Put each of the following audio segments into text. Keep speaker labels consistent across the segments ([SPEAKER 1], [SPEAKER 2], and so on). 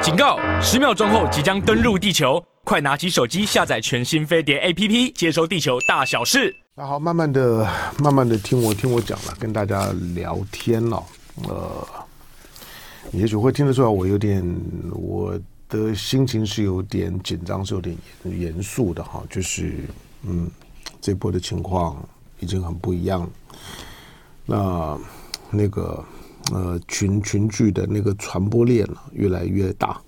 [SPEAKER 1] 警告！10秒钟后即将登陆地球，快拿起手机下载全新飞碟 APP， 接收地球大小事。
[SPEAKER 2] 好，慢慢的听我讲了，跟大家聊天了。你也许会听得出来，我的心情是有点紧张，是有点严肃的哈。就是这波的情况已经很不一样了。那个群聚的那个传播链越来越大。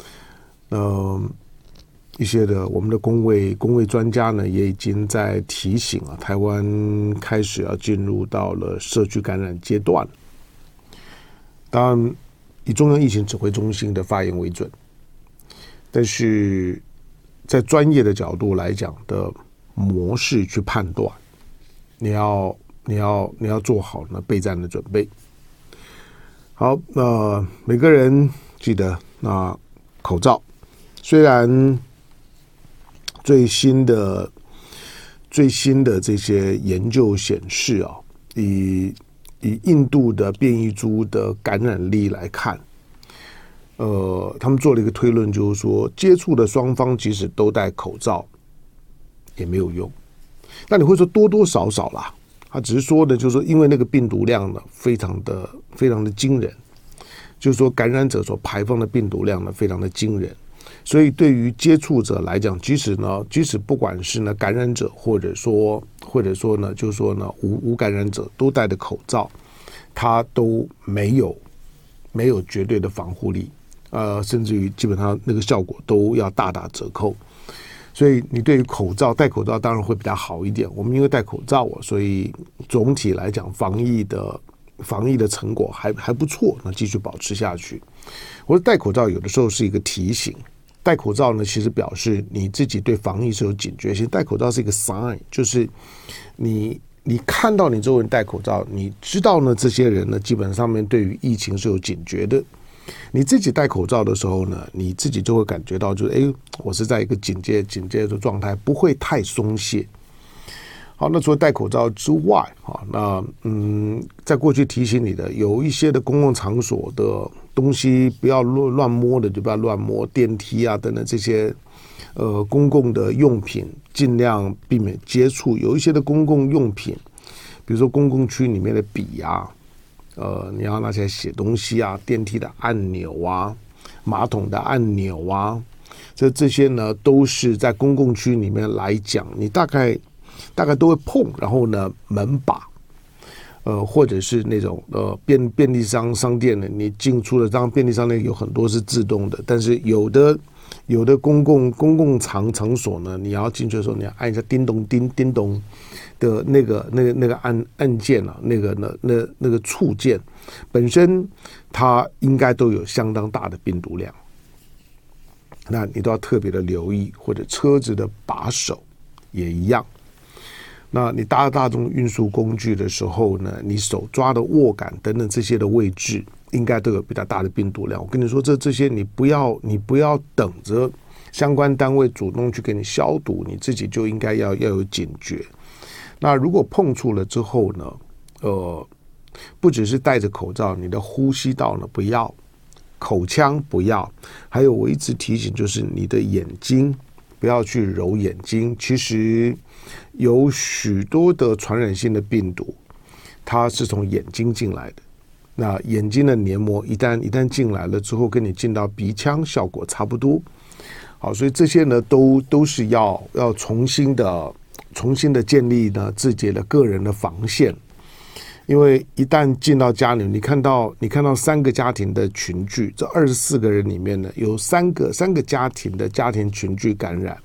[SPEAKER 2] 一些的我们的公卫专家呢，也已经在提醒台湾开始要进入到了社区感染阶段。当然，以中央疫情指挥中心的发言为准，但是在专业的角度来讲的模式去判断，你要做好呢备战的准备。好，每个人记得口罩，虽然最新的这些研究显示以印度的变异株的感染力来看，他们做了一个推论，就是说接触的双方即使都戴口罩也没有用。那你会说多多少少啦，他只是说的就是说，因为那个病毒量呢非常的惊人，就是说感染者所排放的病毒量呢非常的惊人。所以对于接触者来讲，即使不管是呢感染者，或者说呢，就是说呢无感染者都戴的口罩，它都没有绝对的防护力，甚至于基本上那个效果都要大打折扣。所以你对于戴口罩当然会比较好一点。我们因为戴口罩所以总体来讲防疫的成果还不错，那继续保持下去。我说戴口罩有的时候是一个提醒。戴口罩呢，其实表示你自己对防疫是有警觉性。戴口罩是一个 sign， 就是你看到你周围人戴口罩，你知道呢，这些人呢，基本上面对于疫情是有警觉的。你自己戴口罩的时候呢，你自己就会感觉到，就是我是在一个警戒的状态，不会太松懈。好，那除了戴口罩之外，在过去提醒你的，有一些的公共场所的东西不要乱摸的，就不要乱摸，电梯等等这些公共的用品，尽量避免接触。有一些的公共用品，比如说公共区里面的笔你要拿起来写东西电梯的按钮马桶的按钮这些呢都是在公共区里面来讲，你大概都会碰。然后呢，门把或者是那种便利商店呢，你进出的，当然便利商店有很多是自动的，但是有的公共场所呢，你要进去的时候，你要按一下叮咚叮咚的那个按键那个触键本身，它应该都有相当大的病毒量，那你都要特别的留意。或者车子的把手也一样。那你搭大众运输工具的时候呢，你手抓的握感等等这些的位置，应该都有比较大的病毒量。我跟你说，这些你不要等着相关单位主动去给你消毒，你自己就应该要有警觉。那如果碰触了之后呢，不只是戴着口罩，你的呼吸道呢不要，口腔不要，还有我一直提醒，就是你的眼睛不要去揉眼睛。其实有许多的传染性的病毒，它是从眼睛进来的。那眼睛的黏膜一旦进来了之后，跟你进到鼻腔效果差不多。好，所以这些呢都是要重新的建立呢自己的个人的防线。因为一旦进到家里，你看到3个家庭的群聚，这24个人里面呢，有三个家庭的家庭群聚感染。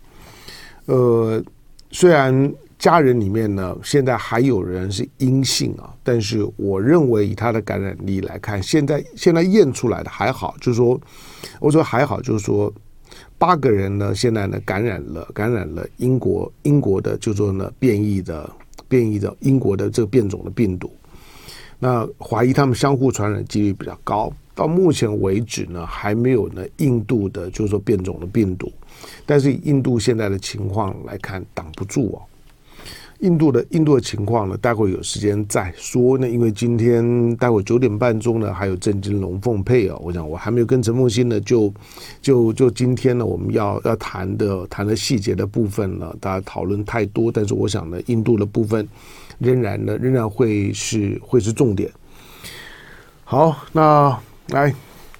[SPEAKER 2] 虽然家人里面呢，现在还有人是阴性但是我认为以他的感染力来看，现在验出来的还好，就是说，我说还好，就是说8个人呢，现在呢感染了英国的，就是说呢变异的英国的这个变种的病毒。那怀疑他们相互传染几率比较高。到目前为止呢，还没有呢印度的就是说变种的病毒，但是印度现在的情况来看挡不住印度的情况呢，待会有时间再说。那因为今天待会9点半钟呢，还有正金龙凤配啊，我想我还没有跟陈凤馨呢，就今天呢，我们要谈的细节的部分呢，大家讨论太多，但是我想呢，印度的部分仍然会是重点。好，那来。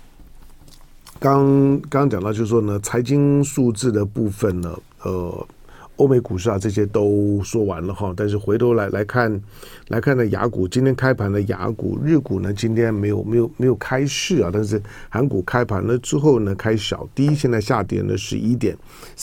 [SPEAKER 2] 刚讲到，就是说呢，财经数字的部分呢，欧美股市啊这些都说完了哈，但是回头来看呢，雅股今天开盘的雅股，日股呢今天没有开市啊，但是韩股开盘了之后呢，开小低，现在下跌了11点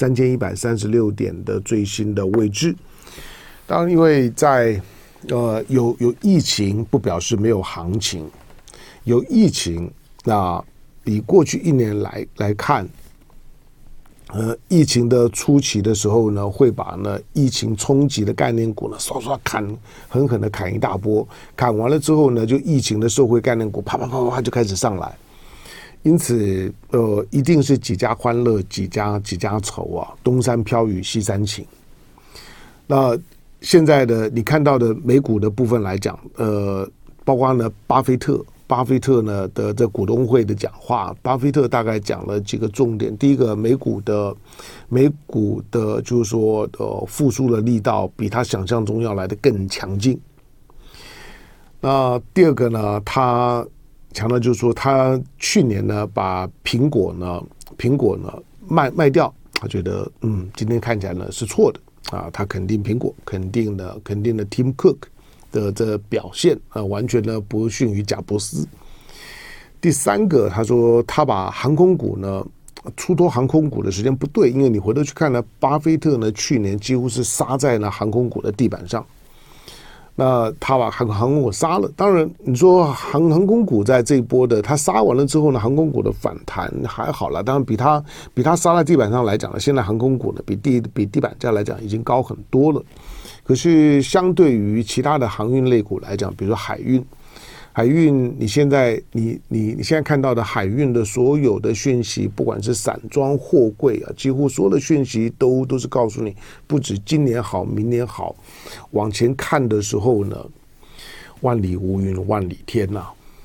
[SPEAKER 2] ，3136点的最新的位置。当然，因为在有疫情，不表示没有行情，有疫情那。比过去1年来看，疫情的初期的时候呢，会把呢疫情冲击的概念股呢刷砍，狠狠的砍一大波，砍完了之后呢，就疫情的受惠概念股啪就开始上来，因此一定是几家欢乐几家愁啊，东山飘雨西山晴。那现在的你看到的美股的部分来讲，包括呢巴菲特呢的这股东会的讲话，巴菲特大概讲了几个重点。第一个，美股的就是说复苏的力道比他想象中要来的更强劲。那第二个呢，他强调就是说，他去年呢把苹果呢卖掉，他觉得今天看起来呢是错的啊，他肯定苹果，肯定的 Tim Cook。的这表现完全呢不逊于贾伯斯。第三个，他说他把航空股呢出脱航空股的时间不对，因为你回头去看呢，巴菲特呢去年几乎是杀在呢航空股的地板上。那他把航空股杀了，当然你说航空股在这一波的他杀完了之后呢，航空股的反弹还好了，当然比他杀在地板上来讲呢，现在航空股呢比地板价来讲已经高很多了。可是相对于其他的航运类股来讲，比如说海运，你现在看到的海运的所有的讯息，不管是散装货柜啊，几乎所有的讯息都是告诉你，不止今年好，明年好，往前看的时候呢，万里无云万里天呐。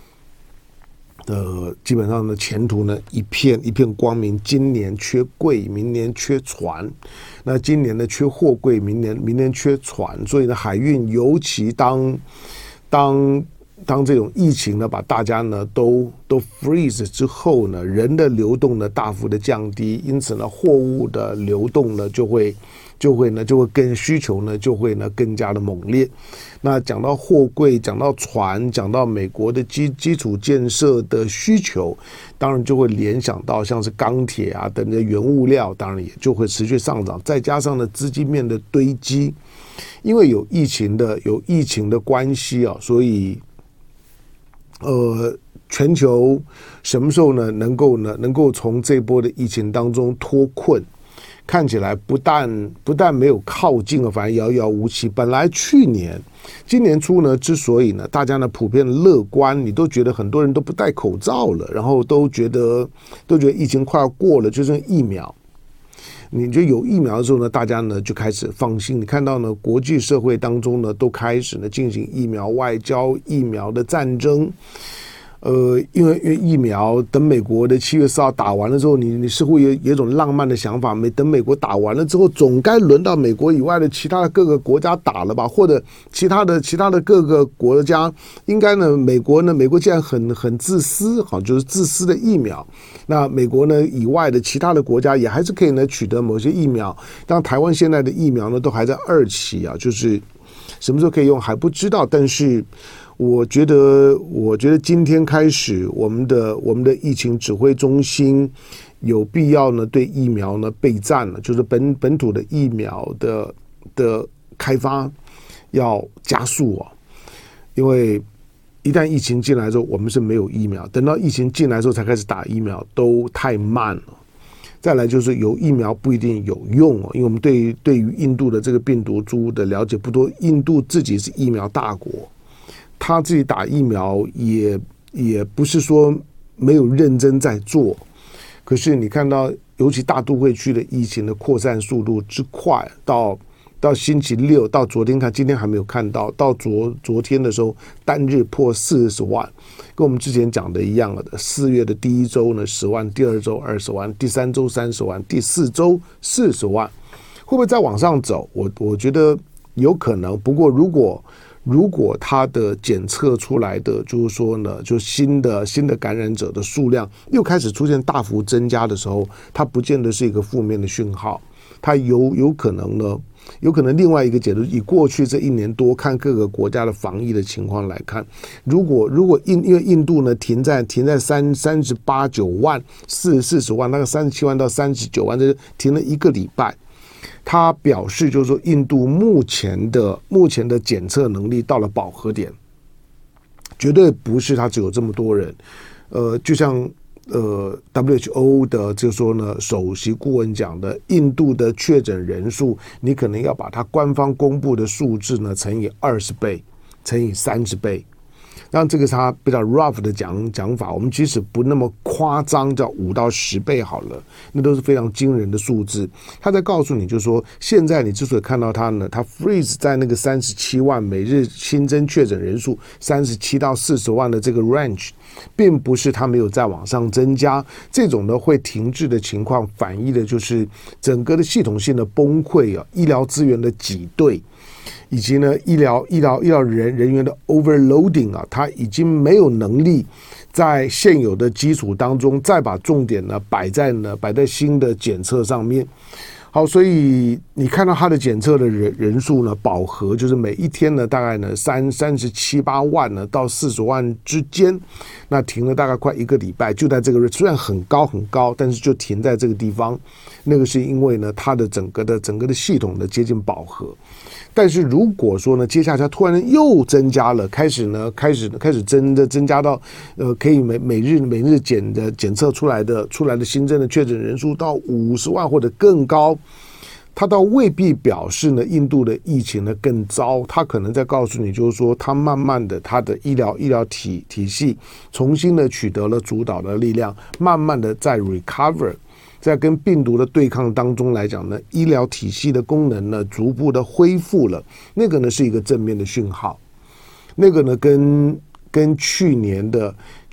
[SPEAKER 2] 基本上的前途呢一片光明，今年缺柜，明年缺船，那今年呢缺货柜，明年缺船，所以呢海运尤其当这种疫情呢把大家呢都 freeze 之后呢，人的流动呢大幅的降低，因此呢货物的流动呢就会跟需求呢就会呢更加的猛烈。那讲到货柜，讲到船，讲到美国的基础建设的需求，当然就会联想到像是钢铁啊等的原物料，当然也就会持续上涨。再加上呢资金面的堆积，因为有疫情的关系啊，所以全球什么时候呢能够从这波的疫情当中脱困？看起来不但没有靠近了，反而遥遥无期。本来今年初呢，之所以呢大家呢普遍乐观，你都觉得很多人都不戴口罩了，然后都觉得疫情快要过了，就剩疫苗。你就有疫苗的时候呢，大家呢就开始放心。你看到呢，国际社会当中呢都开始呢进行疫苗外交、疫苗的战争。因为疫苗等美国的7月4号打完了之后，你似乎有一种浪漫的想法，等美国打完了之后，总该轮到美国以外的其他的各个国家打了吧？或者其他的各个国家应该呢，美国既然很自私，好，就是自私的疫苗，那美国呢以外的其他的国家也还是可以呢取得某些疫苗。当台湾现在的疫苗呢都还在2期啊，就是什么时候可以用还不知道，但是。我觉得今天开始，我们的疫情指挥中心有必要呢对疫苗呢备战了，就是本土的疫苗的开发要加速啊，因为一旦疫情进来之后，我们是没有疫苗，等到疫情进来之后才开始打疫苗，都太慢了。再来就是有疫苗不一定有用哦，因为我们对于印度的这个病毒株的了解不多，印度自己是疫苗大国。他自己打疫苗也不是说没有认真在做，可是你看到尤其大都会区的疫情的扩散速度之快，到到星期六，到昨天看，今天还没有看到，到昨天的时候单日破40万，跟我们之前讲的一样了的。4月的第一周呢10万，第二周20万，第三周30万，第四周40万，会不会再往上走？我觉得有可能。不过如果它的检测出来的就是说呢，就新的感染者的数量又开始出现大幅增加的时候，它不见得是一个负面的讯号，它有可能呢，有可能另外一个解读，以过去这1年多看各个国家的防疫的情况来看，如果因为印度呢停在38、9万、40万，那个37万到39万，这停了1个礼拜。他表示就是说，印度目前的检测能力到了饱和点，绝对不是他只有这么多人。就像WHO 的就是说呢，首席顾问讲的，印度的确诊人数，你可能要把它官方公布的数字呢乘以20倍，乘以30倍。那这个是他比较 rough 的讲法，我们即使不那么夸张，叫5到10倍好了，那都是非常惊人的数字。他在告诉你，就是说，现在你之所以看到它呢，它 freeze 在那个37万每日新增确诊人数37到40万的这个 range， 并不是它没有再往上增加。这种呢会停滞的情况，反映的就是整个的系统性的崩溃啊，医疗资源的挤兑。以及呢，医疗人员的 overloading 啊，他已经没有能力在现有的基础当中再把重点呢摆在新的检测上面。好，所以你看到它的检测的人数呢饱和，就是每一天呢大概呢37、8万呢到40万之间，那停了大概快1个礼拜，就在这个虽然很高，但是就停在这个地方。那个是因为呢它的整个的系统的接近饱和。但是如果说呢，接下来它突然又增加了，开始增加到可以每日检测出来的新增的确诊人数到50万或者更高，它倒未必表示呢印度的疫情呢更糟，它可能在告诉你就是说，它慢慢的它的医疗体系重新的取得了主导的力量，慢慢的在 recover。在跟病毒的对抗当中来讲呢，医疗体系的功能呢逐步的恢复了，那个呢是一个正面的讯号。那个呢跟去年的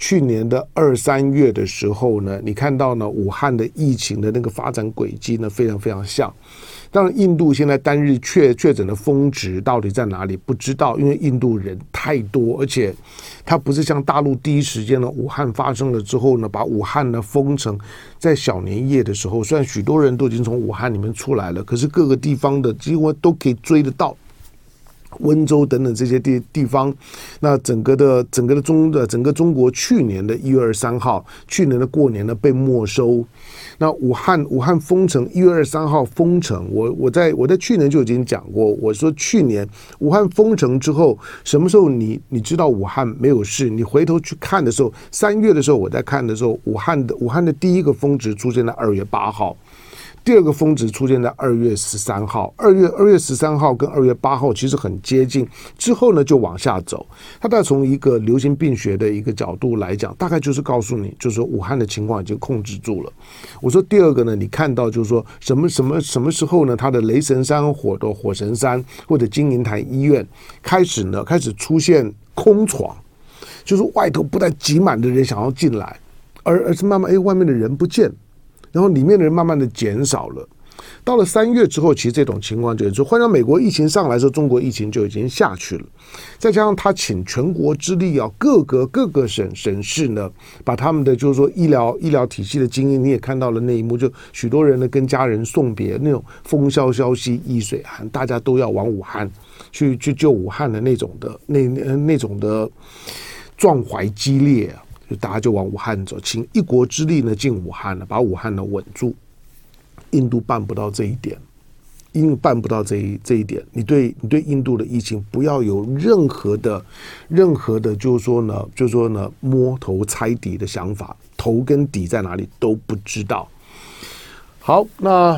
[SPEAKER 2] 2、3月的时候呢，你看到呢武汉的疫情的那个发展轨迹呢非常非常像。当然，印度现在单日确诊的峰值到底在哪里不知道，因为印度人太多，而且它不是像大陆第一时间呢，武汉发生了之后呢，把武汉呢封城。在小年夜的时候，虽然许多人都已经从武汉里面出来了，可是各个地方的几乎都可以追得到。温州等等这些地方，那整个中国去年的1月23号，去年的过年呢被没收。那武汉封城，1月23号封城，我在去年就已经讲过，我说去年武汉封城之后，什么时候你知道武汉没有事，你回头去看的时候，3月的时候我在看的时候，武汉的第一个峰值出现在2月8号。第二个峰值出现在2月13号，2月13号跟2月8号其实很接近，之后呢就往下走。它大概从一个流行病学的一个角度来讲，大概就是告诉你，就是说武汉的情况已经控制住了。我说第二个呢，你看到就是说什么时候呢？它的雷神山火神山或者金银潭医院开始出现空床，就是外头不再挤满的人想要进来，而是慢慢外面的人不见。然后里面的人慢慢的减少了，到了3月之后，其实这种情况就是说，换到美国疫情上来的时候，中国疫情就已经下去了。再加上他请全国之力啊，各个省市呢，把他们的就是说医疗体系的经验，你也看到了那一幕，就许多人呢跟家人送别，那种风萧萧兮易水寒，大家都要往武汉去救武汉的那种的壮怀激烈啊。大家就往武汉走，请一国之力呢进武汉了，把武汉呢稳住。印度办不到这一点，因为办不到这一点，你对印度的疫情不要有任何的就是说呢摸头猜底的想法，头跟底在哪里都不知道。好，那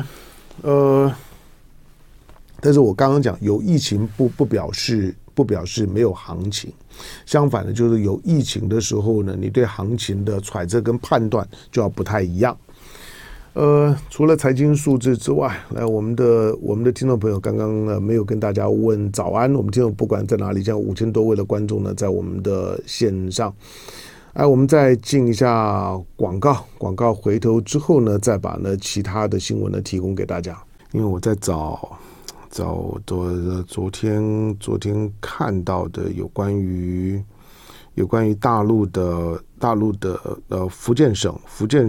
[SPEAKER 2] 但是我刚刚讲有疫情不表示没有行情，相反的，就是有疫情的时候呢，你对行情的揣测跟判断就要不太一样。 除了财经数字之外，来我们的听众朋友刚刚没有跟大家问早安，我们听众不管在哪里，将5000多位的观众呢在我们的线上。我们再进一下广告回头之后呢，再把其他的新闻呢提供给大家。因为我在找昨天看到的有关于大陆的福建省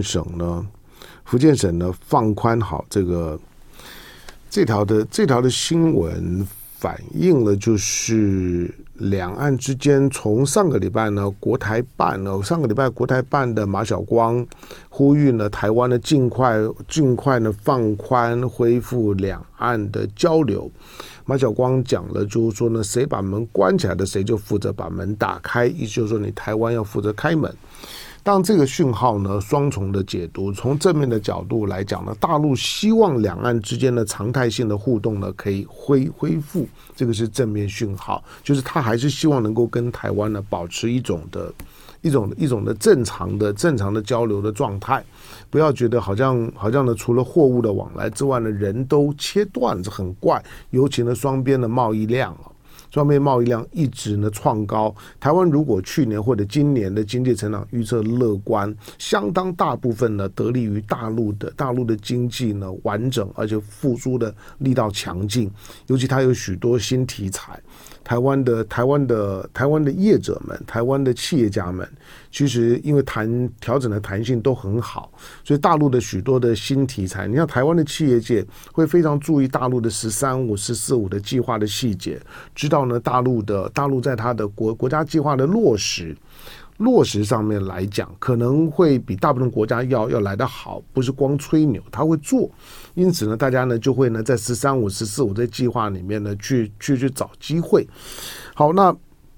[SPEAKER 2] 呢放宽好这条的新闻，反映了就是两岸之间从上个礼拜国台办的马晓光呼吁台湾呢尽快呢放宽恢复两岸的交流。马晓光讲了，就是说呢，谁把门关起来的，谁就负责把门打开，意思就是说你台湾要负责开门。当然这个讯号呢双重的解读，从正面的角度来讲呢，大陆希望两岸之间的常态性的互动呢可以恢复，这个是正面讯号，就是他还是希望能够跟台湾呢保持一种的正常的交流的状态，不要觉得好像呢除了货物的往来之外呢，人都切断，这很怪。尤其呢双边的贸易量一直呢创高，台湾如果去年或者今年的经济成长预测乐观，相当大部分呢得力于大陆的经济呢完整而且复苏的力道强劲，尤其它有许多新题材。台湾的业者们，台湾的企业家们，其实因为调整的弹性都很好，所以大陆的许多的新题材，你看台湾的企业界会非常注意大陆的13-5、14-5的计划的细节，知道呢大陆在它的国家计划的落实上面来讲，可能会比大部分国家要来得好，不是光吹牛，他会做。因此呢，大家呢就会呢在13-5、14-5这计划里面呢去找机会。好，那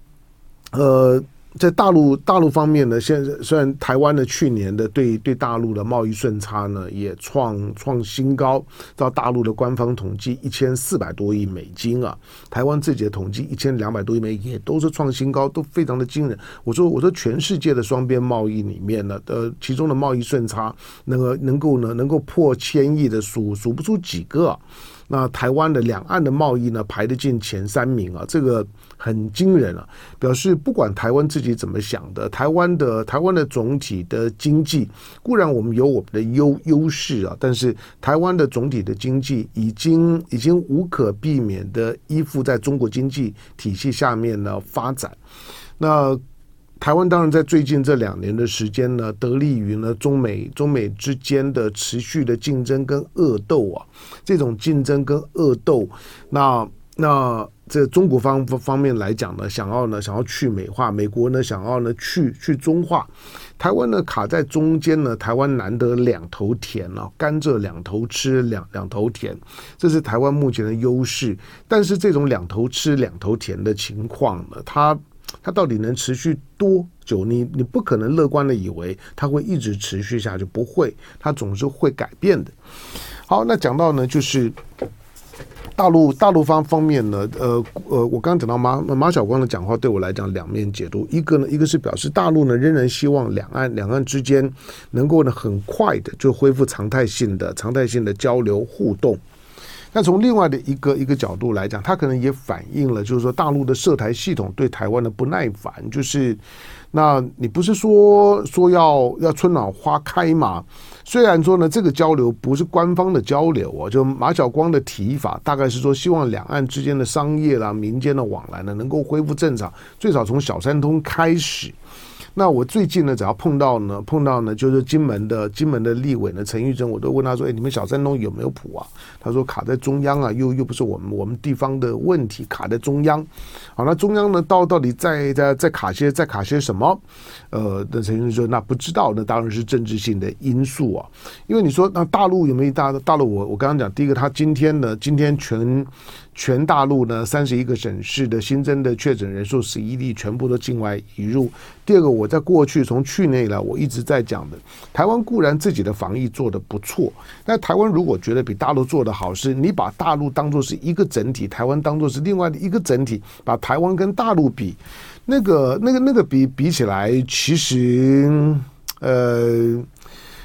[SPEAKER 2] 在大陆方面呢，现在虽然台湾的去年的对大陆的贸易顺差呢也创新高，到大陆的官方统计1400多亿美金啊，台湾自己的统计1200多亿美金，也都是创新高，都非常的惊人。我说全世界的双边贸易里面呢，其中的贸易顺差能够破1000亿的数不出几个啊。那台湾的两岸的贸易呢排得进前3名啊，这个很惊人啊！表示不管台湾自己怎么想的，台湾的总体的经济固然我们有我们的优势啊，但是台湾的总体的经济已经无可避免的依附在中国经济体系下面呢发展。那台湾当然在最近这2年的时间呢，得力于呢中美之间的持续的竞争跟恶斗啊，这种竞争跟恶斗，那这中国方面来讲呢，想要去美化，美国呢想要呢去中化，台湾呢卡在中间呢，台湾难得2头甜啊，甘蔗2头吃两头甜，这是台湾目前的优势。但是这种2头吃2头甜的情况呢，它到底能持续多久？你不可能乐观的以为它会一直持续下去，不会，它总是会改变的。好，那讲到呢，就是大陆方面呢，我刚刚讲到马晓光的讲话，对我来讲2面解读，一个是表示大陆呢仍然希望两岸之间能够呢很快的就恢复常态性的交流互动。但从另外的一个角度来讲，它可能也反映了，就是说大陆的涉台系统对台湾的不耐烦，就是那你不是说要春暖花开嘛？虽然说呢，这个交流不是官方的交流啊，就马晓光的提法大概是说，希望两岸之间的商业啦、民间的往来呢能够恢复正常，最少从小三通开始。那我最近呢，只要碰到呢，就是金门的立委呢，陈玉珍，我都问他说：“你们小三通有没有谱啊？”他说：“卡在中央啊，又不是我们地方的问题，卡在中央。”好，那中央呢，到底在卡些什么？那陈玉珍说：“那不知道，那当然是政治性的因素啊。因为你说那大陆有没有大陆？我刚刚讲，第一个，他今天全大陆呢31个省市的新增的确诊人数11例，全部都境外移入。第二个，我在过去从去年以来我一直在讲的，台湾固然自己的防疫做得不错，但台湾如果觉得比大陆做得好，是你把大陆当作是一个整体，台湾当作是另外的一个整体，把台湾跟大陆比，那个比起来，其实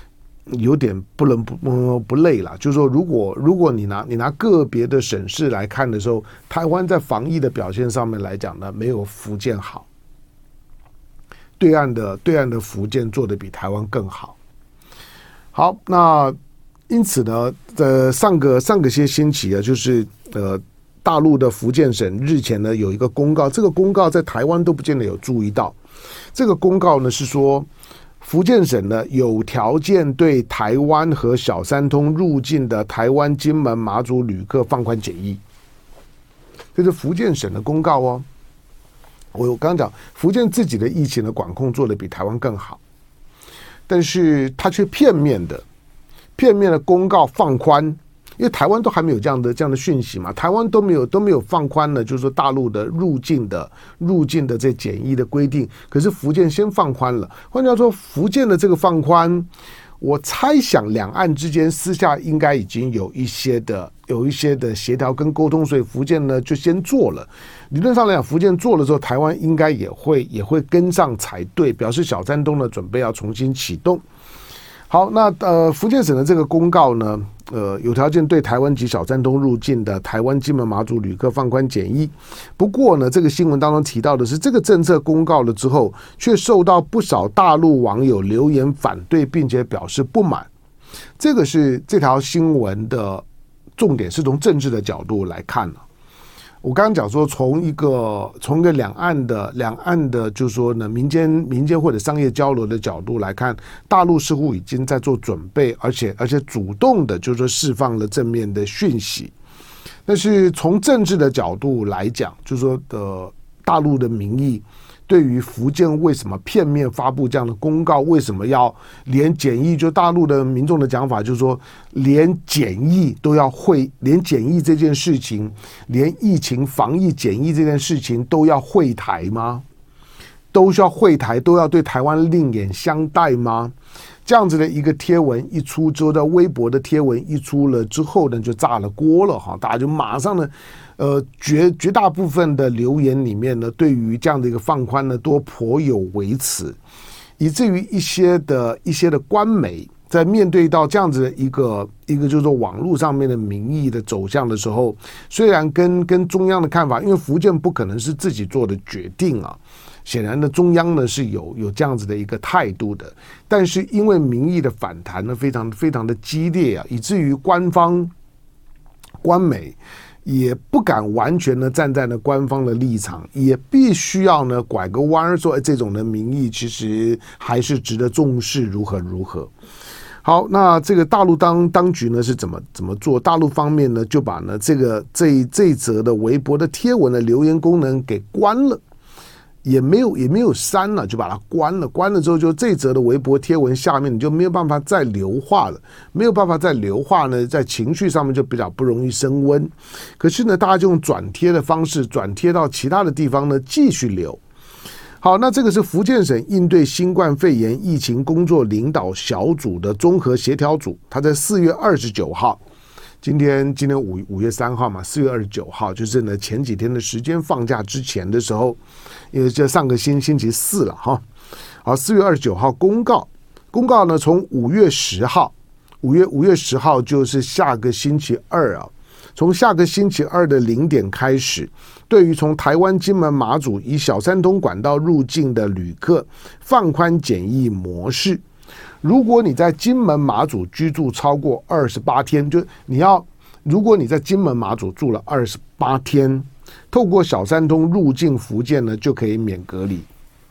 [SPEAKER 2] 有点不伦不类啦。就是说，如果你拿个别的省市来看的时候，台湾在防疫的表现上面来讲呢，没有福建好。对岸的福建做的比台湾更好。好，那因此呢，上个些星期啊，就是大陆的福建省日前呢有一个公告，这个公告在台湾都不见得有注意到。这个公告呢是说，福建省呢有条件对台湾和小三通入境的台湾、金门、马祖旅客放宽检疫。这是福建省的公告哦。我刚刚讲，福建自己的疫情的管控做得比台湾更好，但是他却片面的公告放宽，因为台湾都还没有这样的讯息嘛，台湾都没有放宽呢，就是说大陆的入境的这检疫的规定，可是福建先放宽了。换句话说，福建的这个放宽，我猜想两岸之间私下应该已经有一些的协调跟沟通，所以福建呢就先做了。理论上来讲，福建做了之后，台湾应该也会跟上才对，表示小三通呢准备要重新启动。好，那福建省的这个公告呢，有条件对台湾及小三通入境的台湾、金门、马祖旅客放宽检疫。不过呢，这个新闻当中提到的是，这个政策公告了之后，却受到不少大陆网友留言反对，并且表示不满。这个是这条新闻的重点，是从政治的角度来看了。我刚刚讲说，从一个两岸的，就是说呢，民间或者商业交流的角度来看，大陆似乎已经在做准备，而且主动的，就是说释放了正面的讯息。但是从政治的角度来讲，就是说大陆的民意对于福建为什么片面发布这样的公告，为什么要连检疫，就大陆的民众的讲法就是说，连检疫这件事情，连疫情防疫检疫这件事情都要会台吗？都需要会台，都要对台湾另眼相待吗？这样子的一个贴文一出之后，在微博的贴文一出了之后呢，就炸了锅了哈！大家就马上呢，绝大部分的留言里面呢，对于这样的一个放宽呢，都颇有微词，以至于一些的官媒在面对到这样子的一个就是说网络上面的民意的走向的时候，虽然跟中央的看法，因为福建不可能是自己做的决定啊。显然呢，中央呢是有这样子的一个态度的，但是因为民意的反弹呢非常的激烈啊，以至于官媒也不敢完全的站在呢官方的立场，也必须要呢拐个弯儿说，这种的民意其实还是值得重视，如何。好，那这个大陆当局呢是怎么做？大陆方面呢就把呢这一则的微博的贴文的留言功能给关了。也没有删了，就把它关了。关了之后，就这则的微博贴文下面你就没有办法再留话了，没有办法再留话呢，在情绪上面就比较不容易升温。可是呢，大家就用转贴的方式转贴到其他的地方呢，继续留。好，那这个是福建省应对新冠肺炎疫情工作领导小组的综合协调组，他在4月29号。今天5月3号嘛，4月29号就是呢前几天的时间放假之前的时候，因为这上个星期四了哈。好，4月29号公告呢，从5月10号，5月10号就是下个星期二啊，从下个星期二的0点开始，对于从台湾、金门、马祖以小三通管道入境的旅客放宽检疫模式。如果你在金门马祖居住超过28天，就如果你在金门马祖住了28天，透过小三通入境福建呢，就可以免隔离。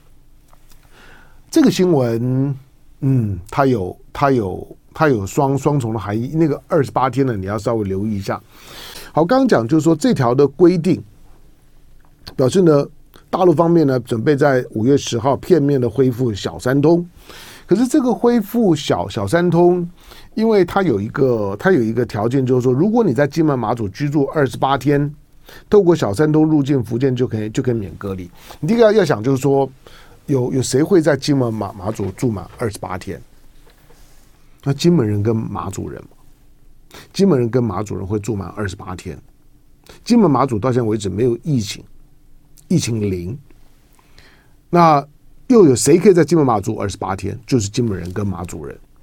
[SPEAKER 2] 这个新闻，它有双重的含义。那个28天呢，你要稍微留意一下。好，刚刚讲就是说这条的规定，表示呢，大陆方面呢准备在5月10号片面的恢复小三通。可是这个恢复小三通，因为它有一个条件，就是说，如果你在金门马祖居住28天，透过小三通入境福建就可以免隔离。你第一个要想就是说，有谁会在金门马祖住满28天？那金门人跟马祖人嘛，金门人跟马祖人会住满28天。金门马祖到现在为止没有疫情零。那又有谁可以在金门马祖28天？就是金门人跟马祖人。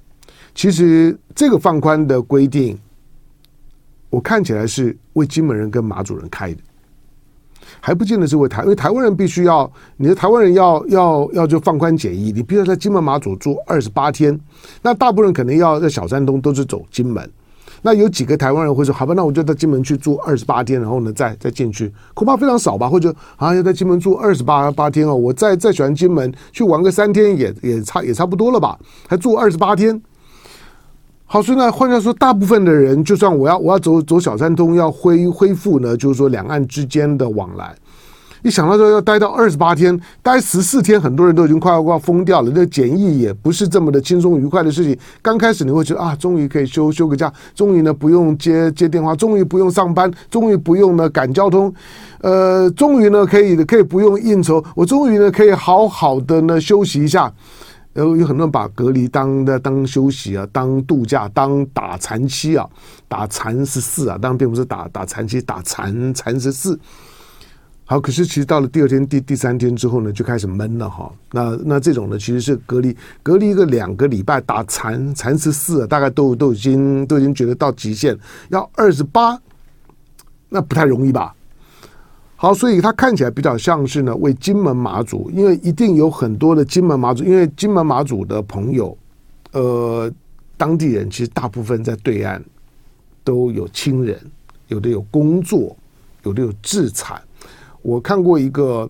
[SPEAKER 2] 其实这个放宽的规定，我看起来是为金门人跟马祖人开的，还不见得是为因为台湾人必须要，你的台湾人要就放宽检疫，你必须要在金门马祖住28天，那大部分人可能要在小山东都是走金门。那有几个台湾人会说，好吧，那我就在金门去住28天，然后呢再进去，恐怕非常少吧？或者要在金门住28天哦，我再喜欢金门去玩个3天也差不多了吧？还住28天。好，所以呢，换句话说，大部分的人，就算我要走小山东，要恢复呢，就是说两岸之间的往来。一想到说要待到28天，待14天，很多人都已经快要疯掉了。那检疫也不是这么的轻松愉快的事情。刚开始你会觉得终于可以休个假，终于呢不用接电话，终于不用上班，终于不用呢赶交通，终于呢可以不用应酬，我终于呢可以好好的呢休息一下。有很多人把隔离当休息啊，当度假，当打残期啊，打残14啊，当然并不是打残期，打残14。好，可是其实到了第2天、第3天之后呢，就开始闷了哈。那这种呢，其实是隔离一个2个礼拜，打残14啊，大概都已经觉得到极限，要28，那不太容易吧？好，所以它看起来比较像是呢为金门马祖，因为一定有很多的金门马祖，因为金门马祖的朋友，当地人其实大部分在对岸都有亲人，有的有工作，有的有自产。我看过一个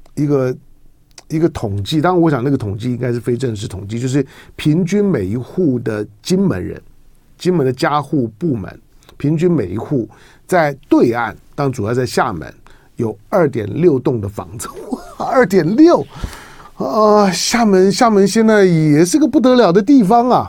[SPEAKER 2] 统计，当然我想那个统计应该是非正式统计，就是平均每一户的金门人，金门的家户部门，平均每一户在对岸，当然主要在厦门，有2.6栋的房子，2.6，厦门现在也是个不得了的地方啊，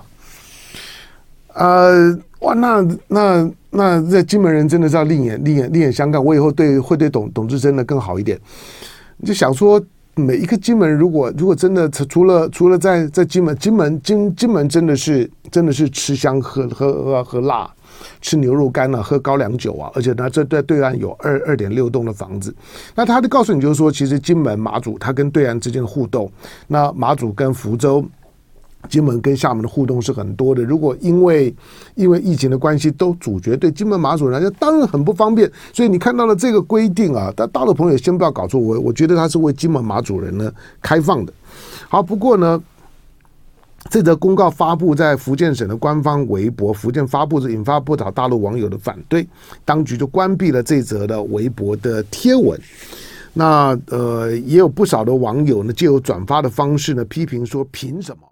[SPEAKER 2] 哇，那在金门人真的是要另眼相看。我以后会对董志珍的更好一点。你就想说，每一个金门人如果真的除了在金门真的是吃香喝辣，吃牛肉干啊，喝高粱酒啊，而且呢，这在对岸有2.6栋的房子。那他就告诉你，就是说，其实金门马祖它跟对岸之间的互动，那马祖跟福州。金门跟厦门的互动是很多的，如果因为疫情的关系都阻绝，对金门马祖人当然很不方便。所以你看到了这个规定啊，但大陆朋友先不要搞错，我觉得它是为金门马祖人呢开放的。好，不过呢，这则公告发布在福建省的官方微博，福建发布引发不少大陆网友的反对，当局就关闭了这则的微博的贴文。那也有不少的网友呢，借由转发的方式呢，批评说凭什么？